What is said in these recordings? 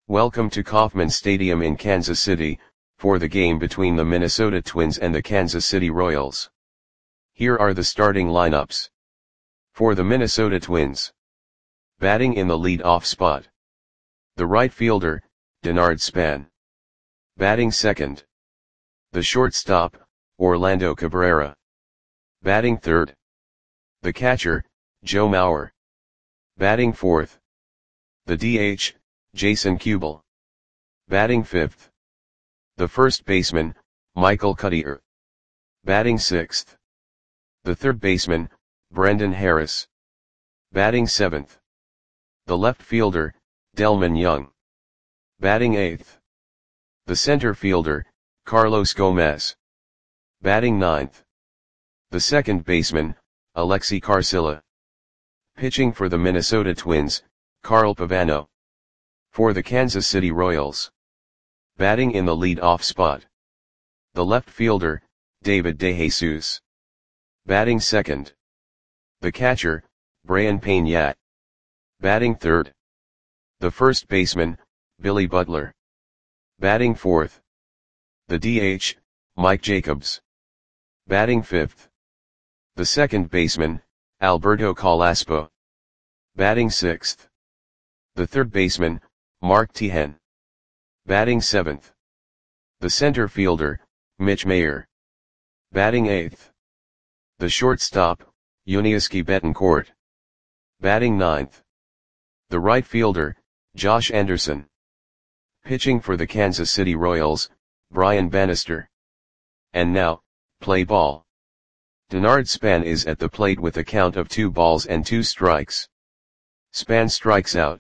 Welcome to Kauffman Stadium in Kansas City, for the game between the Minnesota Twins and the Kansas City Royals. Here are the starting lineups. For the Minnesota Twins. Batting in the lead-off spot. The right fielder, Denard Span. Batting second. The shortstop, Orlando Cabrera. Batting third. The catcher, Joe Mauer. Batting fourth. The DH, Jason Kubel. Batting fifth. The first baseman, Michael Cuddyer. Batting sixth. The third baseman, Brendan Harris. Batting seventh. The left fielder, Delmon Young. Batting eighth. The center fielder, Carlos Gomez. Batting ninth. The second baseman, Alexi Carcilla. Pitching for the Minnesota Twins, Carl Pavano. For the Kansas City Royals. Batting in the lead-off spot. The left fielder, David DeJesus. Batting second. The catcher, Brayan Peña. Batting third. The first baseman, Billy Butler. Batting fourth. The DH, Mike Jacobs. Batting fifth. The second baseman, Alberto Calaspo. Batting sixth. The third baseman, Mark Teahen. Batting seventh. The center fielder, Mitch Mayer. Batting eighth. The shortstop, Yuniesky Betancourt. Batting ninth. The right fielder, Josh Anderson. Pitching for the Kansas City Royals, Brian Bannister. And now, play ball. Denard Span is at the plate with a count of 2 balls and 2 strikes. Span strikes out.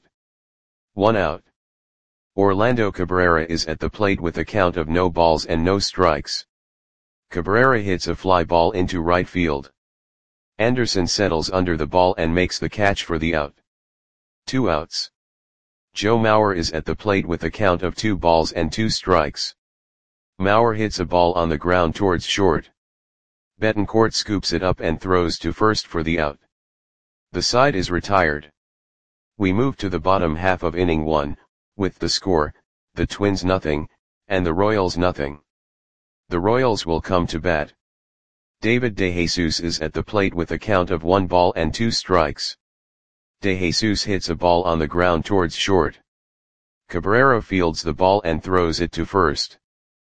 1 out. Orlando Cabrera is at the plate with a count of no balls and no strikes. Cabrera hits a fly ball into right field. Anderson settles under the ball and makes the catch for the out. 2 outs. Joe Mauer is at the plate with a count of 2 balls and 2 strikes. Mauer hits a ball on the ground towards short. Betancourt scoops it up and throws to first for the out. The side is retired. We move to the bottom half of inning 1, with the score, the Twins nothing, and the Royals nothing. The Royals will come to bat. David DeJesus is at the plate with a count of 1 ball and 2 strikes. DeJesus hits a ball on the ground towards short. Cabrera fields the ball and throws it to first.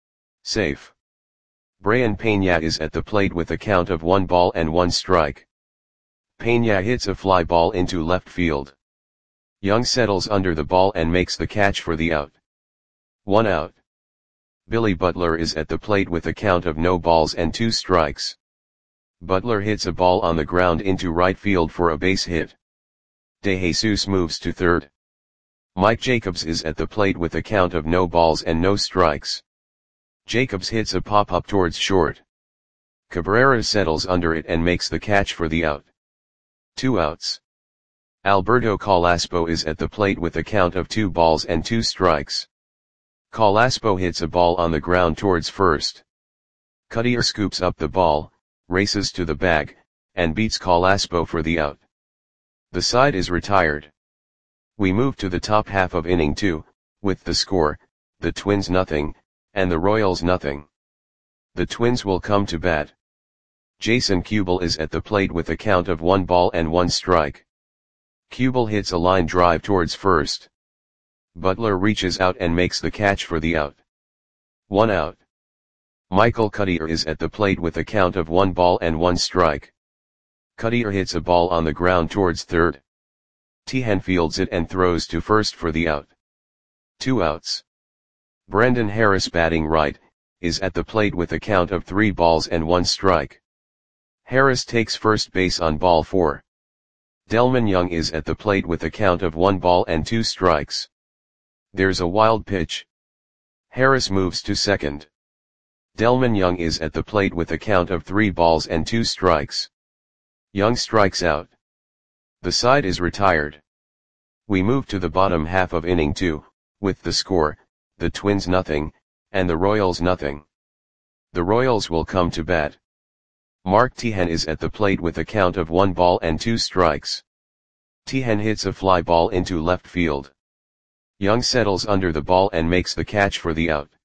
Safe. Brayan Peña is at the plate with a count of 1 ball and 1 strike. Peña hits a fly ball into left field. Young settles under the ball and makes the catch for the out. 1 out. Billy Butler is at the plate with a count of no balls and 2 strikes. Butler hits a ball on the ground into right field for a base hit. DeJesus moves to third. Mike Jacobs is at the plate with a count of no balls and no strikes. Jacobs hits a pop-up towards short. Cabrera settles under it and makes the catch for the out. 2 outs. Alberto Calaspo is at the plate with a count of 2 balls and 2 strikes. Calaspo hits a ball on the ground towards first. Cuddyer scoops up the ball, races to the bag, and beats Calaspo for the out. The side is retired. We move to the top half of inning 2, with the score, the Twins nothing, and the Royals nothing. The Twins will come to bat. Jason Kubel is at the plate with a count of 1 ball and 1 strike. Kubel hits a line drive towards first. Butler reaches out and makes the catch for the out. 1 out. Michael Cuddyer is at the plate with a count of 1 ball and 1 strike. Cuddyer hits a ball on the ground towards third. Teahen fields it and throws to first for the out. 2 outs. Brendan Harris, batting right, is at the plate with a count of 3 balls and 1 strike. Harris takes first base on ball 4. Delmon Young is at the plate with a count of 1 ball and 2 strikes. There's a wild pitch. Harris moves to second. Delmon Young is at the plate with a count of 3 balls and 2 strikes. Young strikes out. The side is retired. We move to the bottom half of inning 2, with the score, the Twins nothing, and the Royals nothing. The Royals will come to bat. Mark Teahen is at the plate with a count of 1 ball and 2 strikes. Teahen hits a fly ball into left field. Young settles under the ball and makes the catch for the out.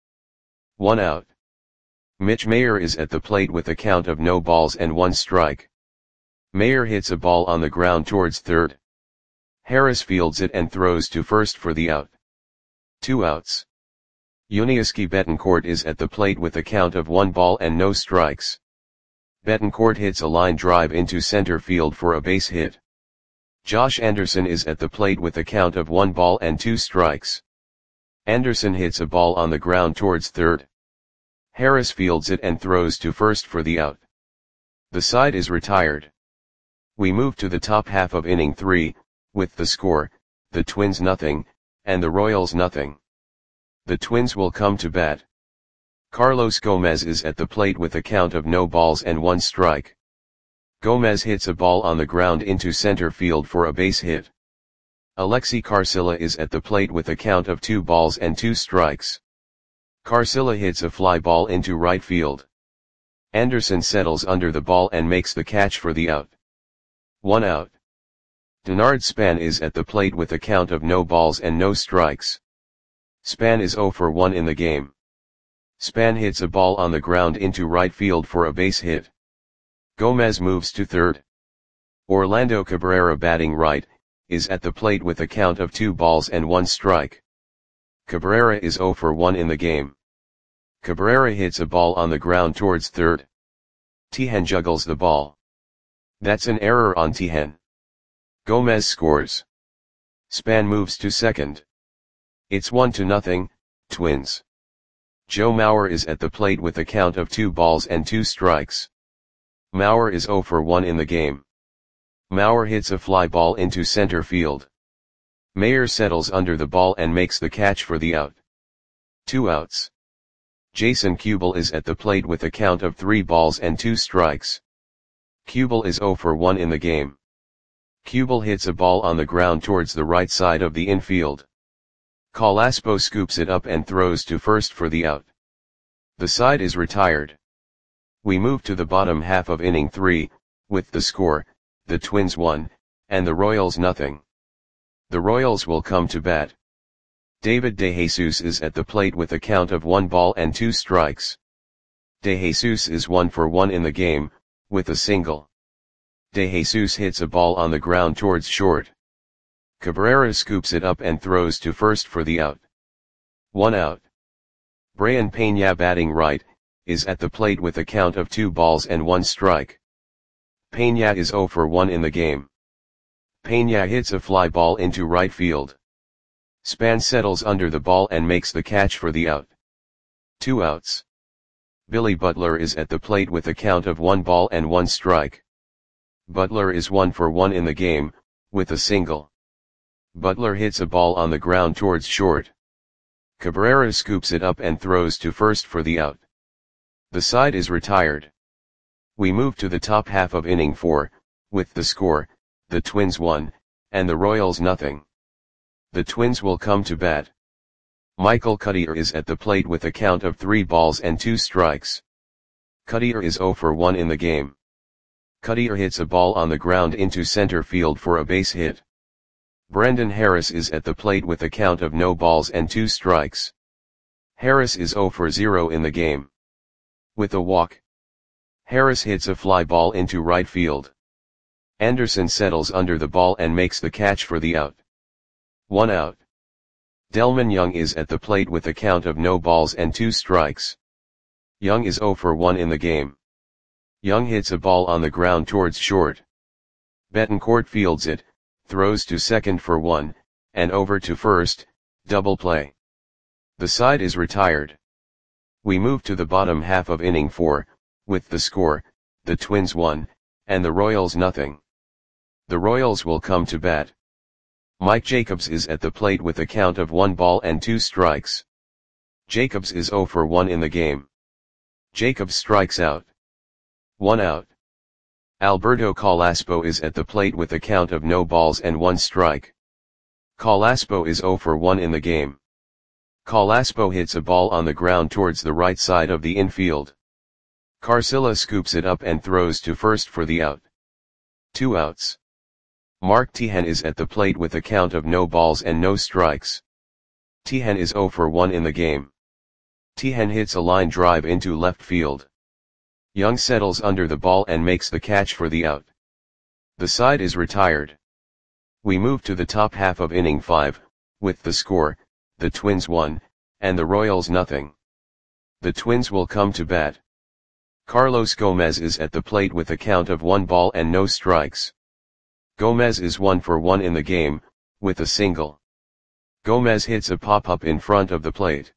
1 out. Mitch Mayer is at the plate with a count of no balls and 1 strike. Mayer hits a ball on the ground towards third. Harris fields it and throws to first for the out. 2 outs. Yuniesky Betancourt is at the plate with a count of 1 ball and no strikes. Betancourt hits a line drive into center field for a base hit. Josh Anderson is at the plate with a count of 1 ball and 2 strikes. Anderson hits a ball on the ground towards third. Harris fields it and throws to first for the out. The side is retired. We move to the top half of inning 3, with the score, the Twins nothing, and the Royals nothing. The Twins will come to bat. Carlos Gomez is at the plate with a count of no balls and 1 strike. Gomez hits a ball on the ground into center field for a base hit. Alexi Carcilla is at the plate with a count of 2 balls and 2 strikes. Carcilla hits a fly ball into right field. Anderson settles under the ball and makes the catch for the out. 1 out. Denard Span is at the plate with a count of no balls and no strikes. Span is 0 for 1 in the game. Span hits a ball on the ground into right field for a base hit. Gomez moves to third. Orlando Cabrera, batting right, is at the plate with a count of 2 balls and 1 strike. Cabrera is 0 for 1 in the game. Cabrera hits a ball on the ground towards third. Tejan juggles the ball. That's an error on Tejan. Gomez scores. Span moves to second. It's 1-0, Twins. Joe Mauer is at the plate with a count of 2 balls and 2 strikes. Mauer is 0 for 1 in the game. Mauer hits a fly ball into center field. Mayer settles under the ball and makes the catch for the out. 2 outs. Jason Kubel is at the plate with a count of 3 balls and 2 strikes. Kubel is 0 for 1 in the game. Kubel hits a ball on the ground towards the right side of the infield. Calaspo scoops it up and throws to first for the out. The side is retired. We move to the bottom half of inning 3, with the score, the Twins 1, and the Royals nothing. The Royals will come to bat. David DeJesus is at the plate with a count of 1 ball and 2 strikes. DeJesus is 1 for 1 in the game, with a single. DeJesus hits a ball on the ground towards short. Cabrera scoops it up and throws to first for the out. 1 out. Brayan Peña, batting right, is at the plate with a count of 2 balls and 1 strike. Peña is 0 for 1 in the game. Peña hits a fly ball into right field. Span settles under the ball and makes the catch for the out. 2 outs. Billy Butler is at the plate with a count of 1 ball and 1 strike. Butler is 1 for 1 in the game, with a single. Butler hits a ball on the ground towards short. Cabrera scoops it up and throws to first for the out. The side is retired. We move to the top half of inning 4, with the score, the Twins 1, and the Royals nothing. The Twins will come to bat. Michael Cuddyer is at the plate with a count of 3 balls and 2 strikes. Cuddyer is 0 for 1 in the game. Cuddyer hits a ball on the ground into center field for a base hit. Brendan Harris is at the plate with a count of no balls and 2 strikes. Harris is 0 for 0 in the game. With a walk, Harris hits a fly ball into right field. Anderson settles under the ball and makes the catch for the out. 1 out. Delmon Young is at the plate with a count of no balls and 2 strikes. Young is 0 for 1 in the game. Young hits a ball on the ground towards short. Betancourt fields it, throws to second for 1, and over to first, double play. The side is retired. We move to the bottom half of inning 4, with the score, the Twins 1, and the Royals nothing. The Royals will come to bat. Mike Jacobs is at the plate with a count of 1 ball and 2 strikes. Jacobs is 0 for 1 in the game. Jacobs strikes out. 1 out. Alberto Calaspo is at the plate with a count of no balls and 1 strike. Calaspo is 0 for 1 in the game. Calaspo hits a ball on the ground towards the right side of the infield. Carcilla scoops it up and throws to first for the out. 2 outs. Mark Tejan is at the plate with a count of no balls and no strikes. Tihen is 0 for 1 in the game. Tihen hits a line drive into left field. Young settles under the ball and makes the catch for the out. The side is retired. We move to the top half of inning 5, with the score, the Twins 1, and the Royals nothing. The Twins will come to bat. Carlos Gomez is at the plate with a count of 1 ball and no strikes. Gomez is 1 for 1 in the game, with a single. Gomez hits a pop-up in front of the plate.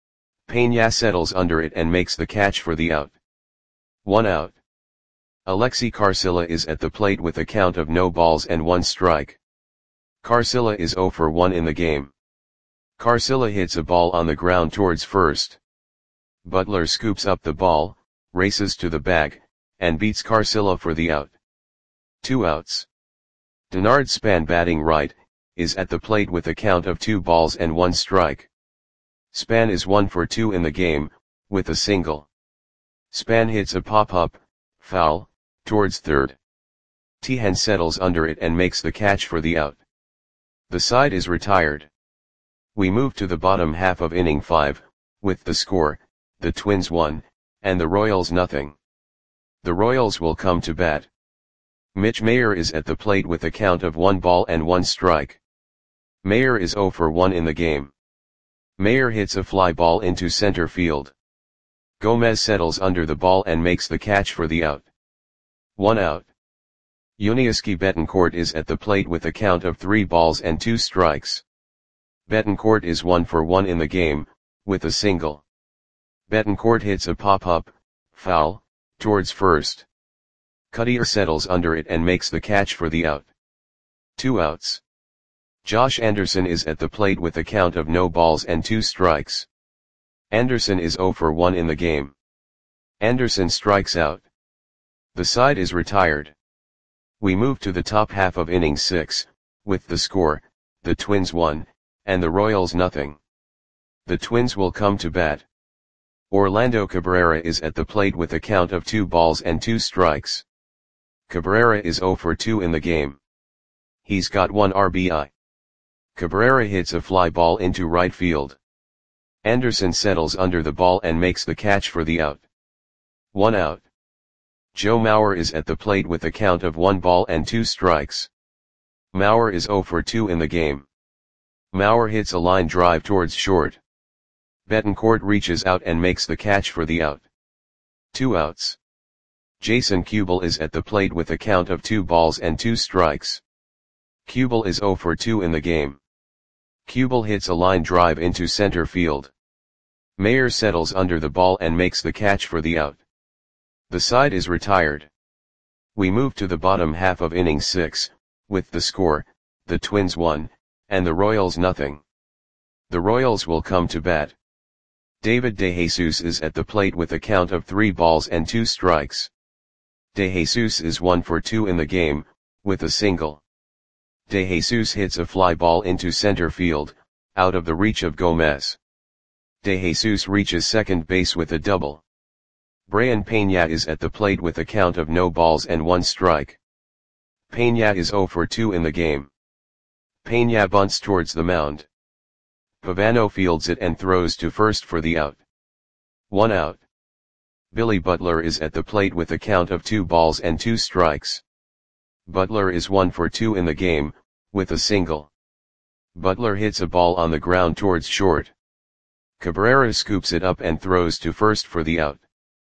Peña settles under it and makes the catch for the out. 1 out. Alexi Carcilla is at the plate with a count of no balls and 1 strike. Carcilla is 0 for 1 in the game. Carcilla hits a ball on the ground towards first. Butler scoops up the ball, races to the bag, and beats Carcilla for the out. 2 outs. Denard Span, batting right, is at the plate with a count of 2 balls and 1 strike. Span is 1 for 2 in the game, with a single. Span hits a pop-up, foul, towards third. Tihen settles under it and makes the catch for the out. The side is retired. We move to the bottom half of inning 5, with the score, the Twins 1, and the Royals nothing. The Royals will come to bat. Mitch Mayer is at the plate with a count of 1 ball and 1 strike. Mayer is 0 for 1 in the game. Mayer hits a fly ball into center field. Gomez settles under the ball and makes the catch for the out. 1 out. Yuniesky Betancourt is at the plate with a count of 3 balls and 2 strikes. Betancourt is 1 for 1 in the game, with a single. Betancourt hits a pop-up, foul, towards first. Cutter settles under it and makes the catch for the out. 2 outs. Josh Anderson is at the plate with a count of no balls and 2 strikes. Anderson is 0 for 1 in the game. Anderson strikes out. The side is retired. We move to the top half of inning 6, with the score, the Twins 1, and the Royals nothing. The Twins will come to bat. Orlando Cabrera is at the plate with a count of 2 balls and 2 strikes. Cabrera is 0 for 2 in the game. He's got 1 RBI. Cabrera hits a fly ball into right field. Anderson settles under the ball and makes the catch for the out. 1 out. Joe Mauer is at the plate with a count of 1 ball and 2 strikes. Mauer is 0 for 2 in the game. Mauer hits a line drive towards short. Betancourt reaches out and makes the catch for the out. 2 outs. Jason Kubel is at the plate with a count of 2 balls and 2 strikes. Kubel is 0 for 2 in the game. Kubel hits a line drive into center field. Mayer settles under the ball and makes the catch for the out. The side is retired. We move to the bottom half of inning 6, with the score, the Twins 1, and the Royals nothing. The Royals will come to bat. David DeJesus is at the plate with a count of 3 balls and 2 strikes. DeJesus is 1 for 2 in the game, with a single. DeJesus hits a fly ball into center field, out of the reach of Gomez. DeJesus reaches second base with a double. Brayan Peña is at the plate with a count of no balls and 1 strike. Peña is 0 for 2 in the game. Peña bunts towards the mound. Pavano fields it and throws to first for the out. 1 out. Billy Butler is at the plate with a count of 2 balls and 2 strikes. Butler is 1 for 2 in the game, with a single. Butler hits a ball on the ground towards short. Cabrera scoops it up and throws to first for the out.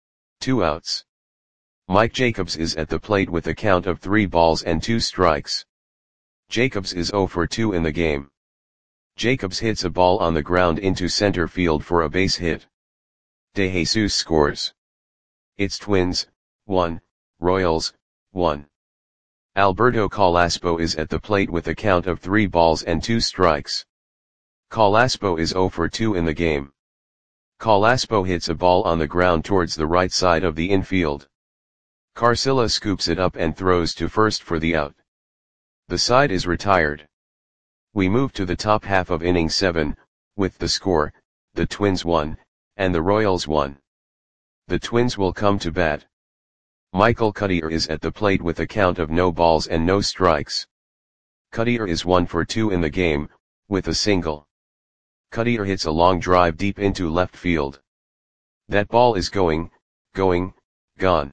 2 outs. Mike Jacobs is at the plate with a count of 3 balls and 2 strikes. Jacobs is 0 for 2 in the game. Jacobs hits a ball on the ground into center field for a base hit. DeJesus scores. It's Twins, 1, Royals, 1. Alberto Calaspo is at the plate with a count of 3 balls and 2 strikes. Calaspo is 0 for 2 in the game. Calaspo hits a ball on the ground towards the right side of the infield. Carcilla scoops it up and throws to first for the out. The side is retired. We move to the top half of inning 7, with the score, the Twins 1, and the Royals 1. The Twins will come to bat. Michael Cutter is at the plate with a count of no balls and no strikes. Cutter is 1 for 2 in the game, with a single. Cutter hits a long drive deep into left field. That ball is going, gone.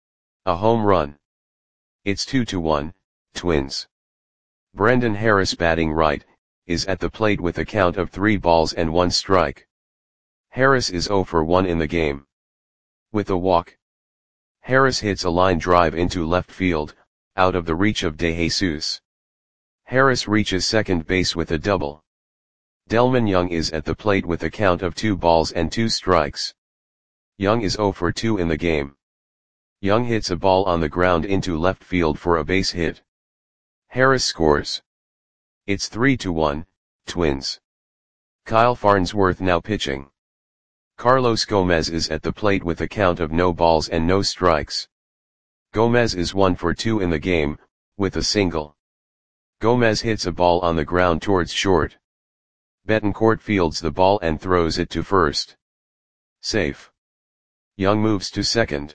A home run. It's 2-1, Twins. Brendan Harris batting right, is at the plate with a count of 3 balls and 1 strike. Harris is 0 for 1 in the game. With a walk. Harris hits a line drive into left field, out of the reach of DeJesus. Harris reaches second base with a double. Delmon Young is at the plate with a count of 2 balls and 2 strikes. Young is 0 for 2 in the game. Young hits a ball on the ground into left field for a base hit. Harris scores. It's 3-1, Twins. Kyle Farnsworth now pitching. Carlos Gomez is at the plate with a count of no balls and no strikes. Gomez is 1 for 2 in the game, with a single. Gomez hits a ball on the ground towards short. Betancourt fields the ball and throws it to first. Safe. Young moves to second.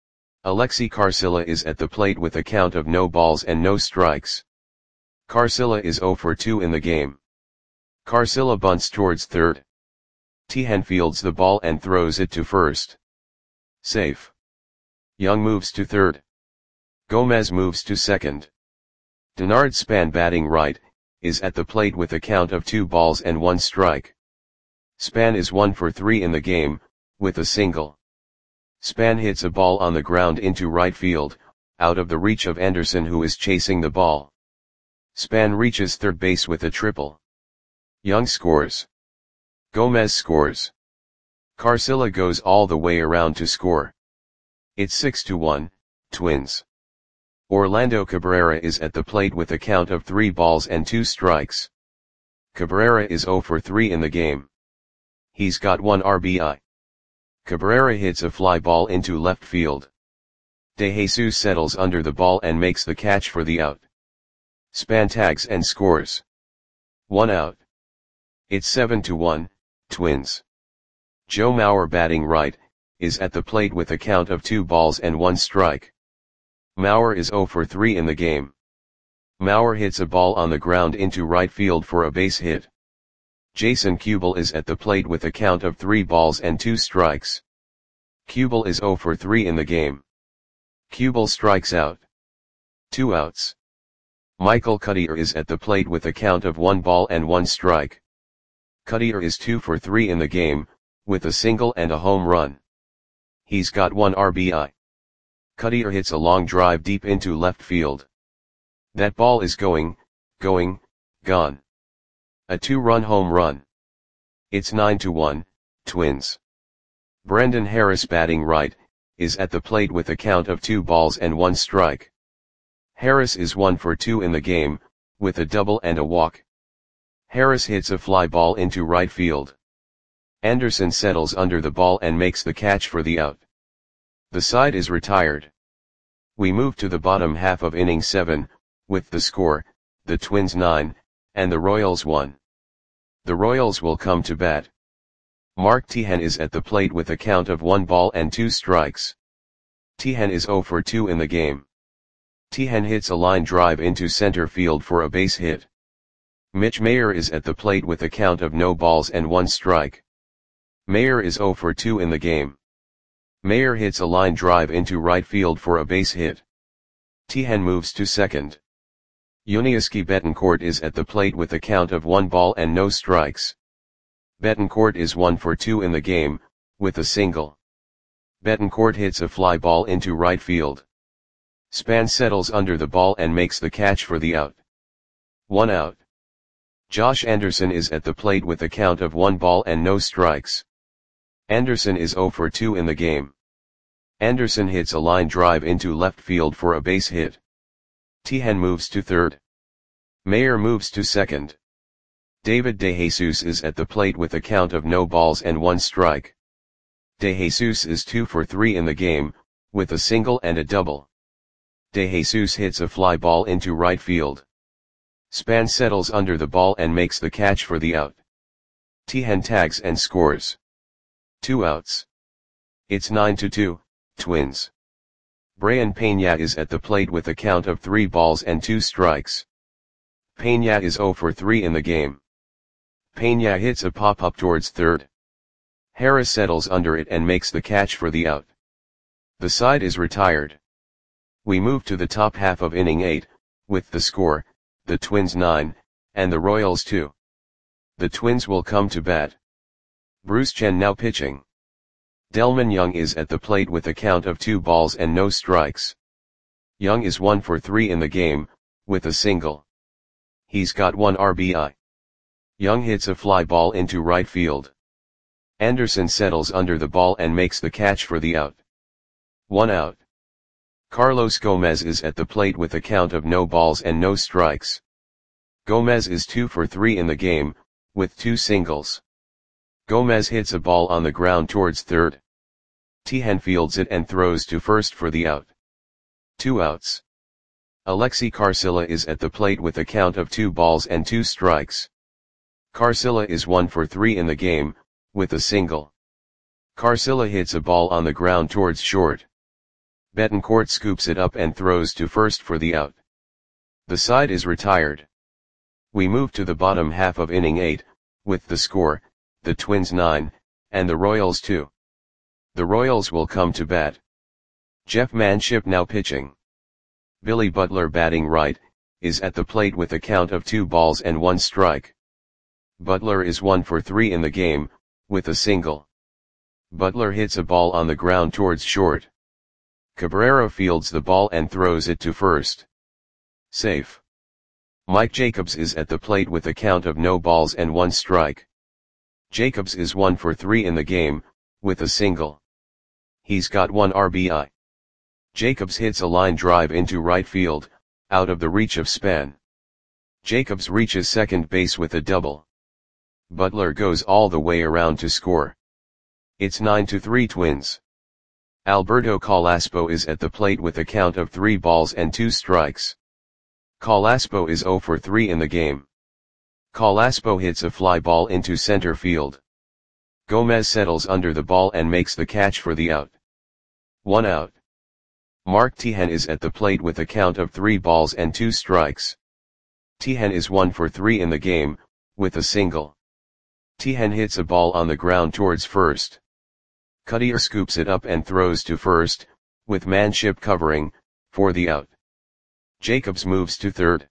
Alexi Carcilla is at the plate with a count of no balls and no strikes. Carcilla is 0 for 2 in the game. Carcilla bunts towards third. Tejan fields the ball and throws it to first. Safe. Young moves to third. Gomez moves to second. Denard Span batting right, is at the plate with a count of 2 balls and 1 strike. Span is 1 for 3 in the game, with a single. Span hits a ball on the ground into right field, out of the reach of Anderson who is chasing the ball. Span reaches third base with a triple. Young scores. Gomez scores. Carcilla goes all the way around to score. It's 6-1, Twins. Orlando Cabrera is at the plate with a count of 3 balls and 2 strikes. Cabrera is 0 for 3 in the game. He's got 1 RBI. Cabrera hits a fly ball into left field. DeJesus settles under the ball and makes the catch for the out. Span tags and scores. 1 out. It's 7-1, Twins. Joe Mauer batting right, is at the plate with a count of 2 balls and 1 strike. Mauer is 0 for 3 in the game. Mauer hits a ball on the ground into right field for a base hit. Jason Kubel is at the plate with a count of 3 balls and 2 strikes. Kubel is 0 for 3 in the game. Kubel strikes out. 2 outs. Michael Cutter is at the plate with a count of 1 ball and 1 strike. Cutter is 2 for 3 in the game, with a single and a home run. He's got 1 RBI. Cutter hits a long drive deep into left field. That ball is going, gone. A 2-run home run. It's 9-1, Twins. Brendan Harris batting right, is at the plate with a count of 2 balls and 1 strike. Harris is 1 for 2 in the game, with a double and a walk. Harris hits a fly ball into right field. Anderson settles under the ball and makes the catch for the out. The side is retired. We move to the bottom half of inning 7, with the score, the Twins 9, and the Royals 1. The Royals will come to bat. Mark Tejan is at the plate with a count of 1 ball and 2 strikes. Tejan is 0 for 2 in the game. Tejan hits a line drive into center field for a base hit. Mitch Mayer is at the plate with a count of no balls and 1 strike. Mayer is 0 for 2 in the game. Mayer hits a line drive into right field for a base hit. Tejan moves to second. Yuniesky Betancourt is at the plate with a count of 1 ball and no strikes. Betancourt is 1 for 2 in the game, with a single. Betancourt hits a fly ball into right field. Span settles under the ball and makes the catch for the out. 1 out. Josh Anderson is at the plate with a count of 1 ball and no strikes. Anderson is 0 for 2 in the game. Anderson hits a line drive into left field for a base hit. Tejan moves to third. Mayer moves to second. David DeJesus is at the plate with a count of no balls and 1 strike. DeJesus is 2 for 3 in the game, with a single and a double. DeJesus hits a fly ball into right field. Span settles under the ball and makes the catch for the out. Tejan tags and scores. 2 outs. It's 9-2, Twins. Brayan Peña is at the plate with a count of 3 balls and 2 strikes. Peña is 0 for 3 in the game. Pena hits a pop-up towards third. Harris settles under it and makes the catch for the out. The side is retired. We move to the top half of inning 8, with the score, the Twins 9, and the Royals 2. The Twins will come to bat. Bruce Chen now pitching. Delmon Young is at the plate with a count of 2 balls and no strikes. Young is 1 for 3 in the game, with a single. He's got 1 RBI. Young hits a fly ball into right field. Anderson settles under the ball and makes the catch for the out. 1 out. Carlos Gomez is at the plate with a count of no balls and no strikes. Gomez is 2 for 3 in the game, with 2 singles. Gomez hits a ball on the ground towards third. Tejan fields it and throws to first for the out. 2 outs. Alexi Carcilla is at the plate with a count of 2 balls and 2 strikes. Carcilla is 1 for 3 in the game, with a single. Carcilla hits a ball on the ground towards short. Betancourt scoops it up and throws to first for the out. The side is retired. We move to the bottom half of inning 8, with the score, the Twins 9, and the Royals 2. The Royals will come to bat. Jeff Manship now pitching. Billy Butler batting right, is at the plate with a count of 2 balls and 1 strike. Butler is 1 for 3 in the game, with a single. Butler hits a ball on the ground towards short. Cabrera fields the ball and throws it to first. Safe. Mike Jacobs is at the plate with a count of no balls and 1 strike. Jacobs is 1 for 3 in the game, with a single. He's got 1 RBI. Jacobs hits a line drive into right field, out of the reach of Span. Jacobs reaches second base with a double. Butler goes all the way around to score. It's 9-3 Twins. Alberto Calaspo is at the plate with a count of 3 balls and 2 strikes. Calaspo is 0 for 3 in the game. Calaspo hits a fly ball into center field. Gomez settles under the ball and makes the catch for the out. 1 out. Mark Tejan is at the plate with a count of 3 balls and 2 strikes. Tejan is 1 for 3 in the game, with a single. Tejan hits a ball on the ground towards first. Cutter scoops it up and throws to first, with Manship covering, for the out. Jacobs moves to third.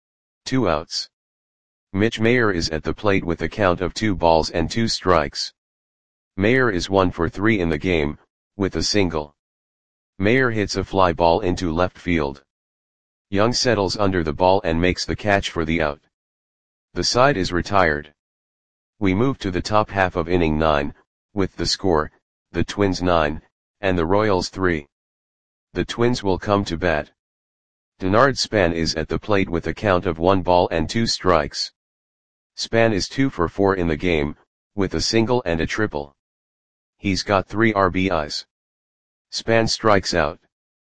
2 outs. Mitch Mayer is at the plate with a count of 2 balls and 2 strikes. Mayer is 1 for 3 in the game, with a single. Mayer hits a fly ball into left field. Young settles under the ball and makes the catch for the out. The side is retired. We move to the top half of inning 9, with the score, the Twins 9, and the Royals 3. The Twins will come to bat. Denard Span is at the plate with a count of 1 ball and 2 strikes. Span is 2 for 4 in the game, with a single and a triple. He's got 3 RBIs. Span strikes out.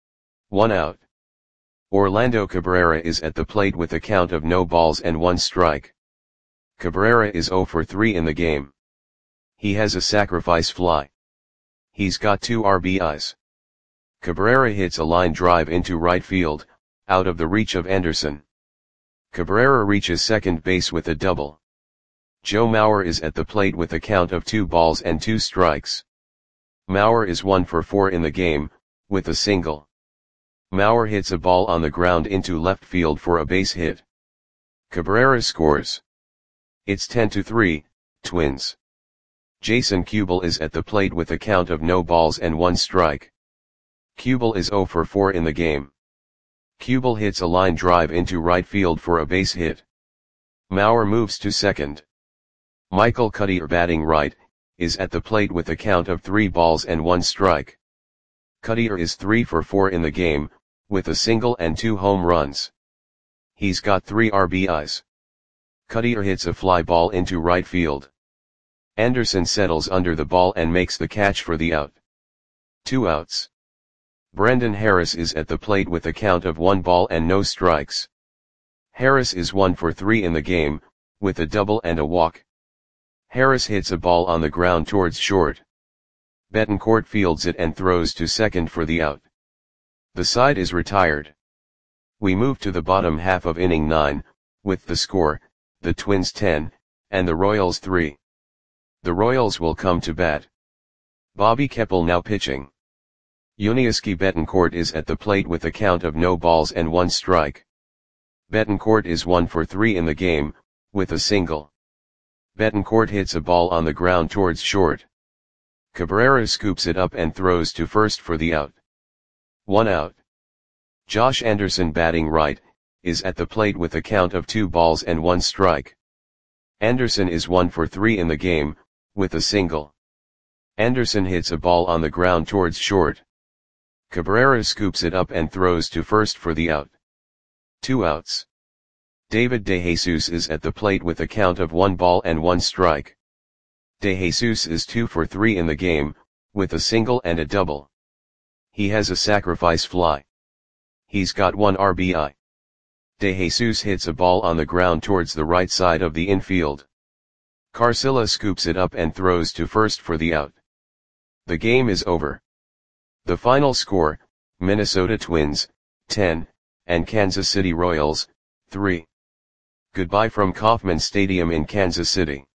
1 out. Orlando Cabrera is at the plate with a count of no balls and 1 strike. Cabrera is 0 for 3 in the game. He has a sacrifice fly. He's got 2 RBIs. Cabrera hits a line drive into right field, out of the reach of Anderson. Cabrera reaches second base with a double. Joe Mauer is at the plate with a count of 2 balls and 2 strikes. Mauer is 1 for 4 in the game, with a single. Mauer hits a ball on the ground into left field for a base hit. Cabrera scores. It's 10-3, Twins. Jason Kubel is at the plate with a count of no balls and 1 strike. Kubel is 0 for 4 in the game. Kubel hits a line drive into right field for a base hit. Mauer moves to second. Michael Cutter batting right, is at the plate with a count of 3 balls and 1 strike. Cutter is 3 for 4 in the game, with a single and 2 home runs. He's got 3 RBIs. Cutter hits a fly ball into right field. Anderson settles under the ball and makes the catch for the out. 2 outs. Brendan Harris is at the plate with a count of 1 ball and no strikes. Harris is 1 for 3 in the game, with a double and a walk. Harris hits a ball on the ground towards short. Betancourt fields it and throws to second for the out. The side is retired. We move to the bottom half of inning 9, with the score, the Twins 10, and the Royals 3. The Royals will come to bat. Bobby Keppel now pitching. Yuniesky Betancourt is at the plate with a count of no balls and 1 strike. Betancourt is 1 for 3 in the game, with a single. Betancourt hits a ball on the ground towards short. Cabrera scoops it up and throws to first for the out. 1 out. Josh Anderson batting right, is at the plate with a count of 2 balls and 1 strike. Anderson is 1 for 3 in the game, with a single. Anderson hits a ball on the ground towards short. Cabrera scoops it up and throws to first for the out. 2 outs. David DeJesus is at the plate with a count of 1 ball and 1 strike. DeJesus is 2 for 3 in the game, with a single and a double. He has a sacrifice fly. He's got 1 RBI. DeJesus hits a ball on the ground towards the right side of the infield. Carcilla scoops it up and throws to first for the out. The game is over. The final score, Minnesota Twins, 10, and Kansas City Royals, 3. Goodbye from Kauffman Stadium in Kansas City.